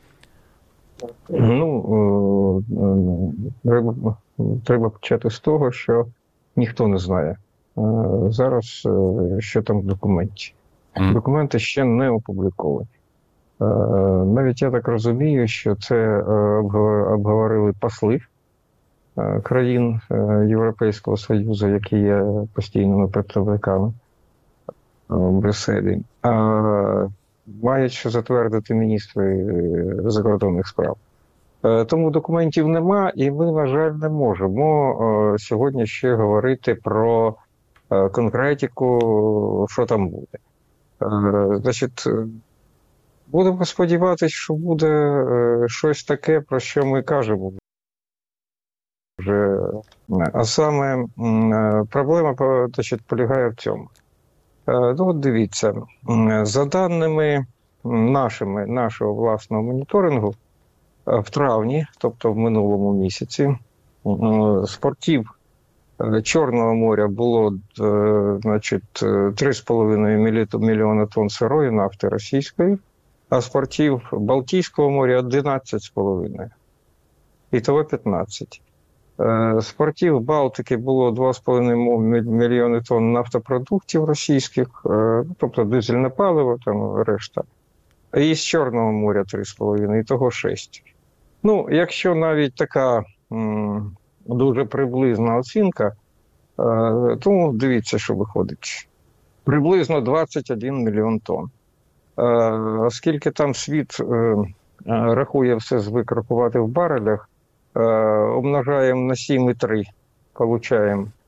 Speaker 17: Треба почати з того, що ніхто не знає зараз, що там в документі. Документи ще не опубліковані. Навіть я так розумію, що це обговорили посли країн Європейського Союзу, які є постійними представниками в Брюсселі. Мають що затвердити міністри закордонних справ. Тому документів нема, і ми, на жаль, не можемо сьогодні ще говорити про конкретику, що там буде. Значить, будемо сподіватися, що буде щось таке, про що ми кажемо вже. А саме проблема, значить, полягає в цьому. Ну, от дивіться, за даними нашого власного моніторингу, в травні, тобто в минулому місяці, з портів Чорного моря було, значить, 3,5 мільйона тонн сирої нафти російської, а з портів Балтійського моря 11,5. Ітого 15. З портів Балтики було 2,5 мільйони тонн нафтопродуктів російських, тобто дизельне паливо, там решта. І з Чорного моря 3,5, ітого 6. Ну, якщо навіть така дуже приблизна оцінка, то дивіться, що виходить. Приблизно 21 мільйон тонн. Оскільки там світ рахує все звик рахувати в барелях, умножаємо на 7,3, получаємо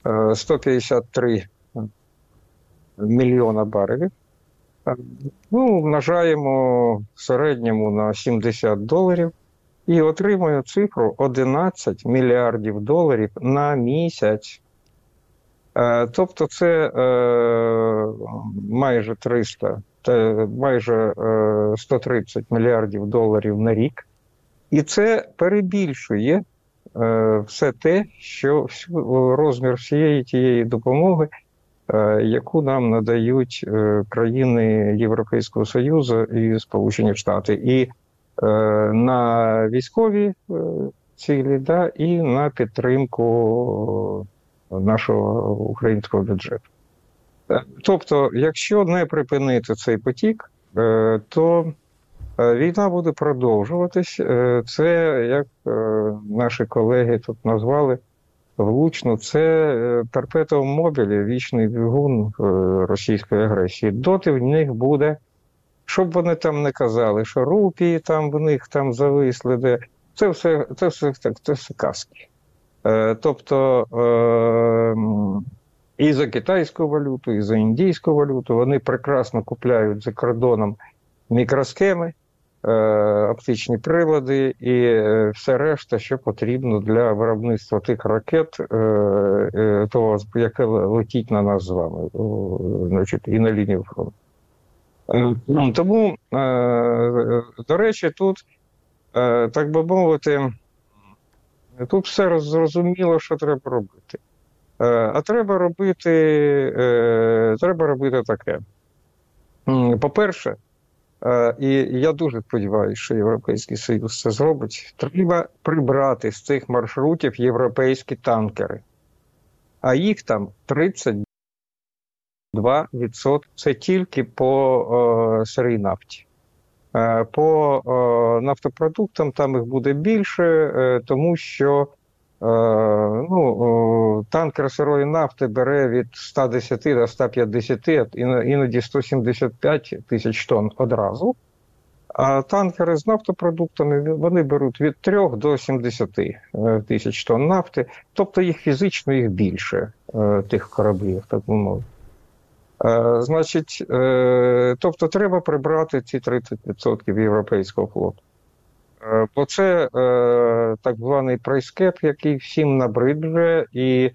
Speaker 17: 153 мільйона барелів. Ну, множаємо в середньому на $70 і отримуємо цифру 11 мільярдів доларів на місяць. Тобто це майже 130 мільярдів доларів на рік. І це перебільшує все те, що розмір всієї тієї допомоги, яку нам надають країни Європейського Союзу і Сполучені Штати. І на військові цілі, да, і на підтримку нашого українського бюджету. Тобто, якщо не припинити цей потік, то війна буде продовжуватись. Це, як наші колеги тут назвали влучно, це перпетуум мобілі, вічний двигун російської агресії. Доти в них буде, щоб вони там не казали, що рупії там в них там зависли, де це все казки. Тобто і за китайську валюту, і за індійську валюту вони прекрасно купляють за кордоном мікросхеми, оптичні прилади і все решта, що потрібно для виробництва тих ракет, того, яке летить на нас з вами, значить, і на лінію фронту. Тому, до речі, тут, так би мовити, тут все зрозуміло, що треба робити. А треба робити таке. По-перше, і я дуже сподіваюся, що Європейський Союз це зробить, треба прибрати з цих маршрутів європейські танкери. А їх там 32%. Це тільки по сирій нафті. По нафтопродуктам там їх буде більше, тому що танкер сирої нафти бере від 110 до 150, іноді 175 тисяч тонн одразу. А танкери з нафтопродуктами, вони беруть від 3 до 70 тисяч тонн нафти. Тобто їх фізично їх більше, тих кораблів, так би мовити. Значить, тобто треба прибрати ці 30% європейського флоту. Бо це так званий прайскеп, який всім набриджує, і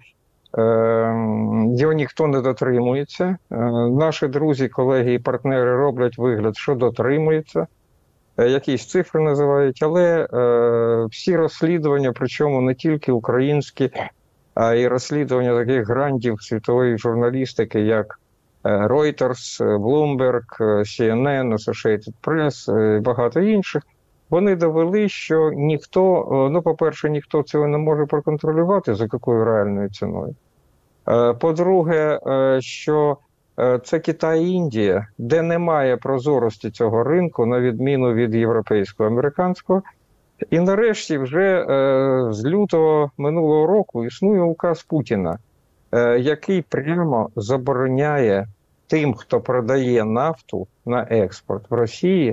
Speaker 17: його ніхто не дотримується. Наші друзі, колеги і партнери роблять вигляд, що дотримуються, якісь цифри називають, але всі розслідування, причому не тільки українські, а й розслідування таких грандів світової журналістики, як Reuters, Bloomberg, CNN, Associated Press і багато інших, вони довели, що ніхто, по-перше, ніхто цього не може проконтролювати, за якою реальною ціною. По-друге, що це Китай і Індія, де немає прозорості цього ринку, на відміну від європейського, американського. І нарешті вже з лютого минулого року існує указ Путіна, який прямо забороняє тим, хто продає нафту на експорт в Росії,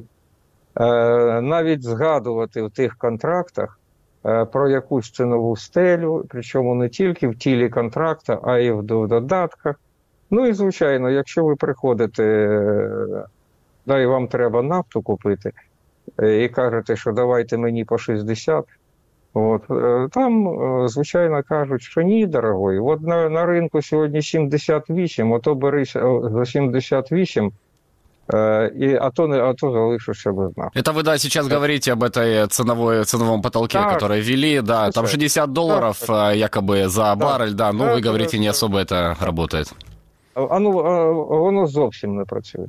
Speaker 17: навіть згадувати в тих контрактах про якусь цінову стелю, причому не тільки в тілі контракту, а й в додатках. Ну і, звичайно, якщо ви приходите, і вам треба нафту купити, і кажете, що давайте мені по 60, там, звичайно, кажуть, що ні, дорогой, от на ринку сьогодні 78, ото берися за 78, а то залишишься без нафты.
Speaker 1: Это вы, да, сейчас говорите об этой ценовом потолке, который ввели, да, там $60 якобы за баррель, да, ну вы говорите, не особо это работает.
Speaker 17: Воно зовсім не працює.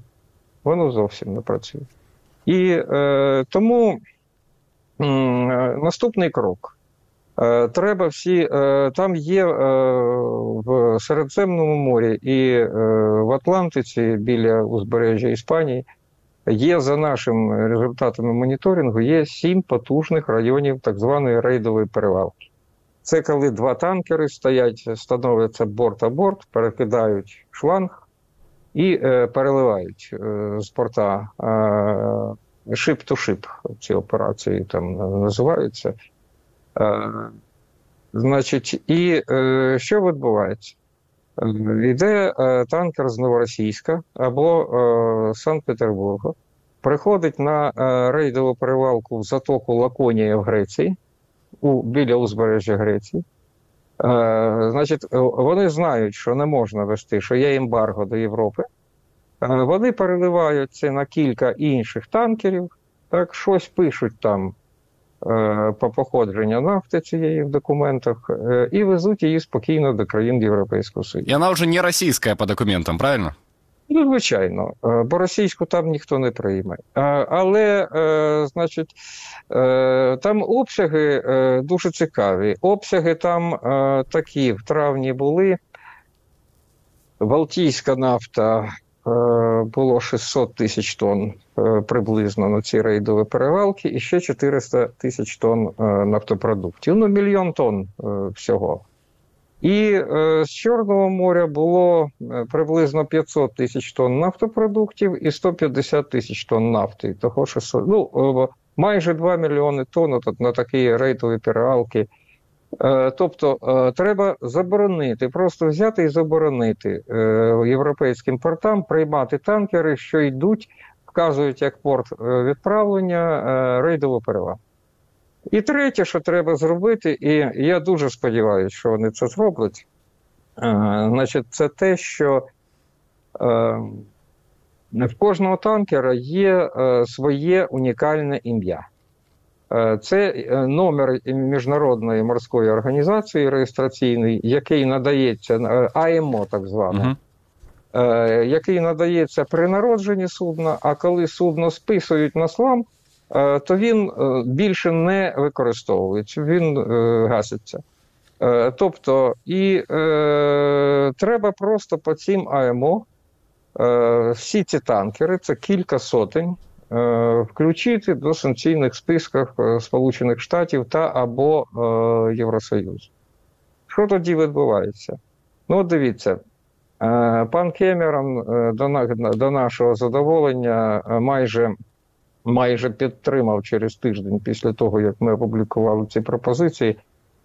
Speaker 17: І тому наступний крок. Треба там є в Середземному морі і в Атлантиці біля узбережжя Іспанії, є за нашими результатами моніторингу, є 7 потужних районів так званої рейдової перевалки. Це коли 2 танкери стоять, становляться борт-а-борт, перекидають шланг і переливають з порта ship-to-ship, ці операції там називаються. Значить, і що відбувається? Йде танкер з Новоросійська або Санкт-Петербурга, приходить на рейдову перевалку в затоку Лаконія в Греції, біля узбережжя Греції. Значить, вони знають, що не можна вести, що є ембарго до Європи. Вони переливаються на кілька інших танкерів, так, щось пишуть там по походженню нафти цієї в документах і везуть її спокійно до країн Європейського Союзу.
Speaker 1: І вона вже не російська по документам, правильно?
Speaker 17: Ну, звичайно, бо російську там ніхто не прийме. Але, значить, там обсяги дуже цікаві. Обсяги там такі в травні були. Балтійська нафта було 600 тисяч тонн приблизно на ці рейдові перевалки і ще 400 тисяч тонн нафтопродуктів. Ну, 1 мільйон тонн всього. І з Чорного моря було приблизно 500 тисяч тонн нафтопродуктів і 150 тисяч тонн нафти. Того 600, ну, майже 2 мільйони тонн на такі рейдові перевалки. Тобто треба заборонити, просто взяти і заборонити європейським портам приймати танкери, що йдуть, вказують як порт відправлення рейдову перевалку. І третє, що треба зробити, і я дуже сподіваюся, що вони це зроблять, значить, це те, що в кожного танкера є своє унікальне ім'я. Це номер Міжнародної морської організації реєстраційний, який надається, АМО так зване, який надається при народженні судна, а коли судно списують на слам, то він більше не використовується, він гаситься. Тобто, і треба просто по цим АМО всі ці танкери, це кілька сотень, включити до санкційних списків Сполучених Штатів та або Євросоюзу. Що тоді відбувається? Ну, дивіться, пан Кемерон до нашого задоволення майже підтримав через тиждень після того, як ми опублікували ці пропозиції,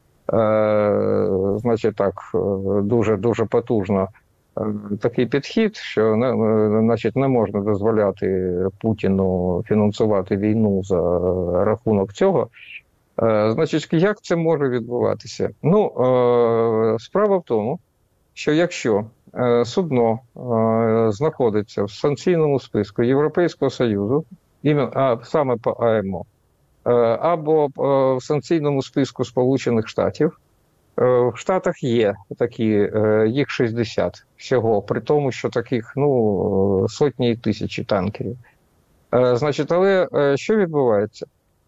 Speaker 17: значить так, дуже потужно такий підхід, що значить, не можна дозволяти Путіну фінансувати війну за рахунок цього. Значить, як це може відбуватися? Ну, справа в тому, що якщо судно знаходиться в санкційному списку Європейського Союзу, а саме по АМО, або в санкційному списку Сполучених Штатів, в Штатах є такі, їх 60 всього, при тому, що таких, ну, сотні і тисячі танкерів. Значить, але що відбувається?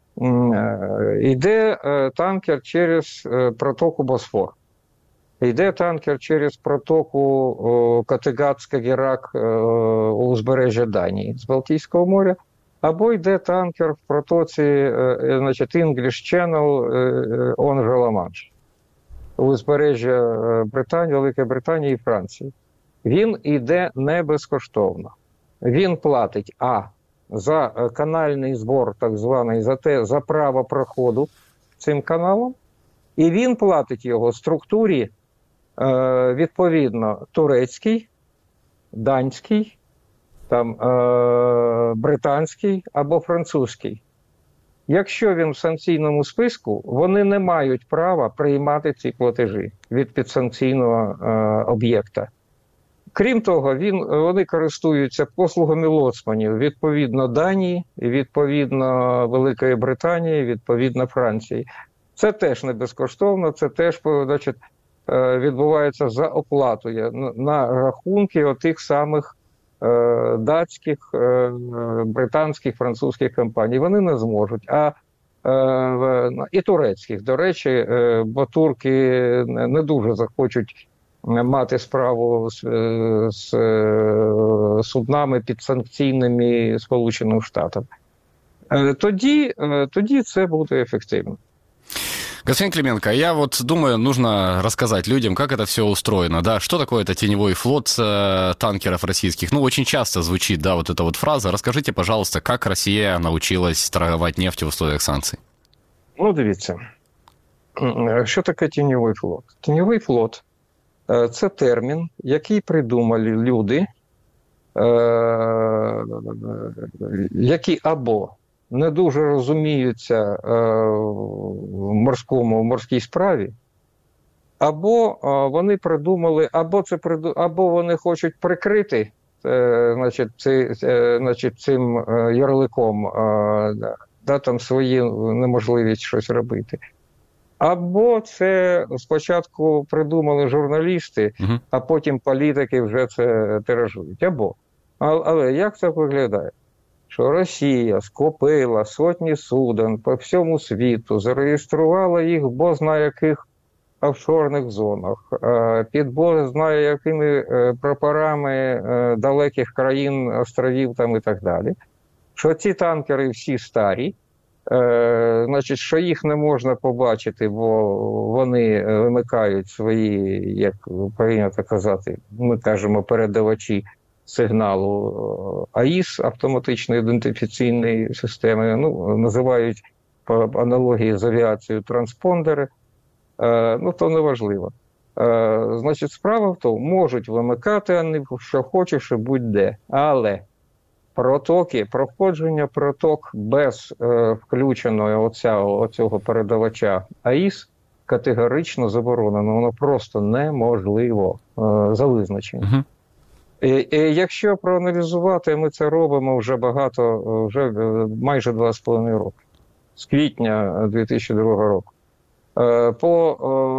Speaker 17: Йде танкер через протоку Босфор. Йде танкер через протоку Категат-Скагерак у узбережжя Данії з Балтійського моря, або йде танкер в протоці, значить, English Channel, он же Ла-Манш, узбережжя Британії, Великої Британії і Франції. Він йде не безкоштовно. Він платить за канальний збор, так званий, за право проходу цим каналом, і він платить його структурі, відповідно, турецький, данський, там, британський або французький. Якщо він в санкційному списку, вони не мають права приймати ці платежі від підсанкційного об'єкта. Крім того, вони користуються послугами лоцманів відповідно Данії, відповідно Великої Британії, відповідно Франції. Це теж не безкоштовно, це теж, значить, відбувається за оплатою на рахунки отих самих датських, британських, французьких компаній. Вони не зможуть. І турецьких. До речі, бо турки не дуже захочуть мати справу з суднами підсанкційними Сполученим Штатам. Тоді це буде ефективно.
Speaker 1: Господин Клименко, я вот думаю, нужно рассказать людям, как это все устроено, да, что такое это теневой флот танкеров российских. Ну, очень часто звучит, да, вот эта вот фраза. Расскажите, пожалуйста, как Россия научилась торговать нефтью в условиях санкций?
Speaker 17: Ну, дивіться. Що таке тіньовий флот? Тіньовий флот – це термін, який придумали люди, які або не дуже розуміються в морській справі, або вони придумали, або вони хочуть прикрити цим ярликом там свою неможливість щось робити. Або це спочатку придумали журналісти, а потім політики вже це тиражують. Але як це виглядає? Що Росія скупила сотні суден по всьому світу, зареєструвала їх бо зна яких офшорних зонах, під бо знає якими прапорами далеких країн, островів там і так далі. Що ці танкери всі старі, що їх не можна побачити, бо вони вимикають свої, як прийнято казати, ми кажемо, передавачі сигналу АІС, автоматичної ідентифікаційної системи, називають по аналогії з авіацією транспондери, то неважливо. Справа в тому, можуть вимикати, вони що хочуть, що будь-де, але проходження проток без включеного оцього передавача АІС категорично заборонено, воно просто неможливо за визначенням. І якщо проаналізувати, ми це робимо вже майже 2,5 роки, з квітня 2002 року. По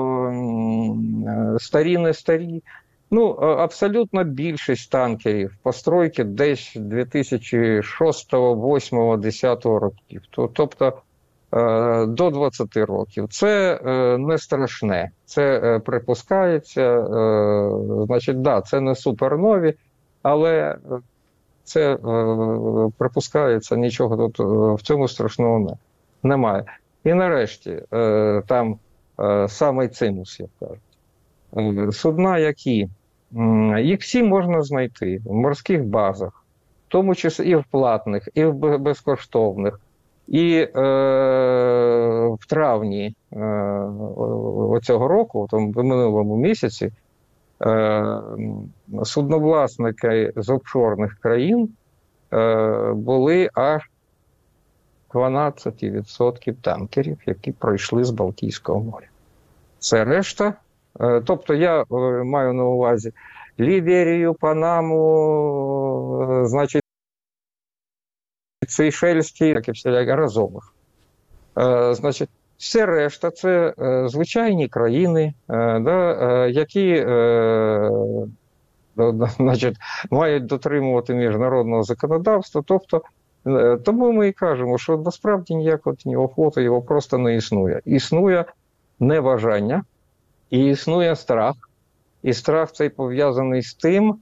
Speaker 17: старі, не старі, абсолютно більшість танкерів постройки десь 2006, 2008, 2010 років, тобто до 20 років. Це не страшне, це припускається, це не супернові, але це припускається, нічого тут в цьому страшного немає. І нарешті, там самий цимус, як кажуть. Судна, їх всі можна знайти в морських базах, в тому числі і в платних, і в безкоштовних. І в травні цього року, в минулому місяці, судновласники з офшорних країн були аж 12% танкерів, які пройшли з Балтійського моря. Це решта. Тобто я маю на увазі Ліберію, Панаму, Сейшельські, як і всілякі разових. Все решта – це звичайні країни, які мають дотримувати міжнародного законодавства. Тобто, тому ми і кажемо, що насправді ніякого тіньового флоту його просто не існує. Існує небажання і існує страх. І страх цей пов'язаний з тим,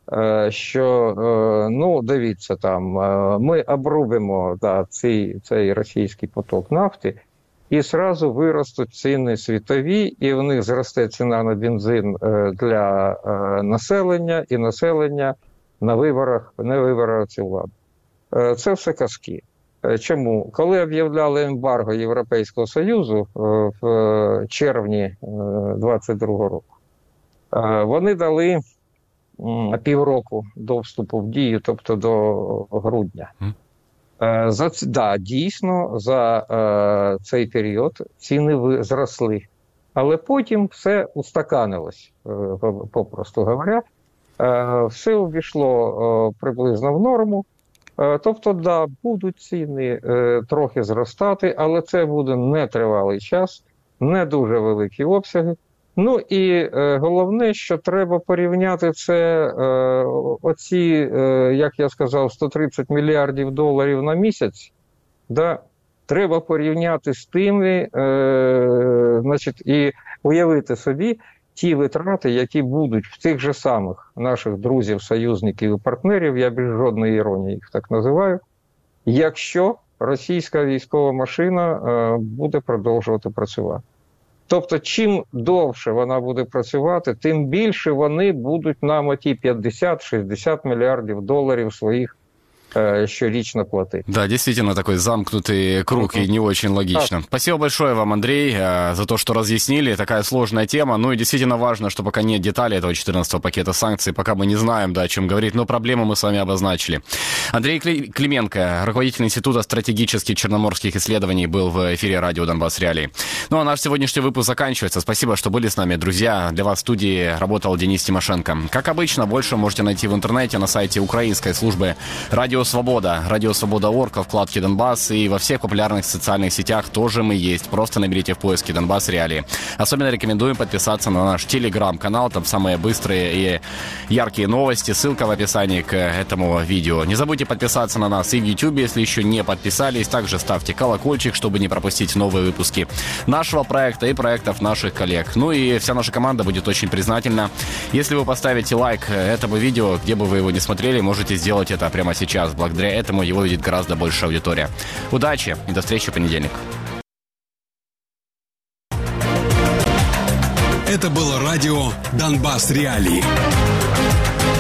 Speaker 17: що, дивіться, ми обрубимо цей російський поток нафти, і одразу виростуть ціни світові, і в них зросте ціна на бензин для населення, і населення на виборах не вибере цю владу. Це все казки. Чому? Коли об'являли ембарго Європейського Союзу в червні 2022 року, вони дали півроку до вступу в дію, тобто до грудня. Дійсно, за цей період ціни зросли. Але потім все устаканилось, попросту говоря. Все увійшло приблизно в норму. Тобто, будуть ціни трохи зростати, але це буде нетривалий час, не дуже великі обсяги. І головне, що треба порівняти це, як я сказав, 130 мільярдів доларів на місяць, треба порівняти з тими, і уявити собі ті витрати, які будуть в тих же самих наших друзів, союзників і партнерів, я без жодної іронії їх так називаю, якщо російська військова машина буде продовжувати працювати. Тобто, чим довше вона буде працювати, тим більше вони будуть нам оті 50-60 мільярдів доларів своїх щорічно платити.
Speaker 1: Да, действительно такой замкнутый круг и не очень логично. Спасибо большое вам, Андрей, за то, что разъяснили. Такая сложная тема. Ну и действительно важно, что пока нет деталей этого 14-го пакета санкций, пока мы не знаем, да, о чем говорить, но проблему мы с вами обозначили. Андрей Клименко, руководитель Института стратегических черноморских исследований, был в эфире радио «Донбасс Реалии». Ну а наш сегодняшний выпуск заканчивается. Спасибо, что были с нами, друзья. Для вас в студии работал Денис Тимошенко. Как обычно, больше можете найти в интернете на сайте украинской службы «Радио Свобода», радиосвобода.орг, во вкладке «Донбасс», и во всех популярных социальных сетях тоже мы есть. Просто наберите в поиске «Донбасс Реалии». Особенно рекомендуем подписаться на наш телеграм-канал, там самые быстрые и яркие новости. Ссылка в описании к этому видео. Не забудьте подписаться на нас и в YouTube, если еще не подписались. Также ставьте колокольчик, чтобы не пропустить новые выпуски нашего проекта и проектов наших коллег. Ну и вся наша команда будет очень признательна, если вы поставите лайк этому видео, где бы вы его не смотрели, можете сделать это прямо сейчас. Благодаря этому его видит гораздо больше аудитория. Удачи и до встречи в понедельник.
Speaker 18: Это было радио «Донбасс Реалии».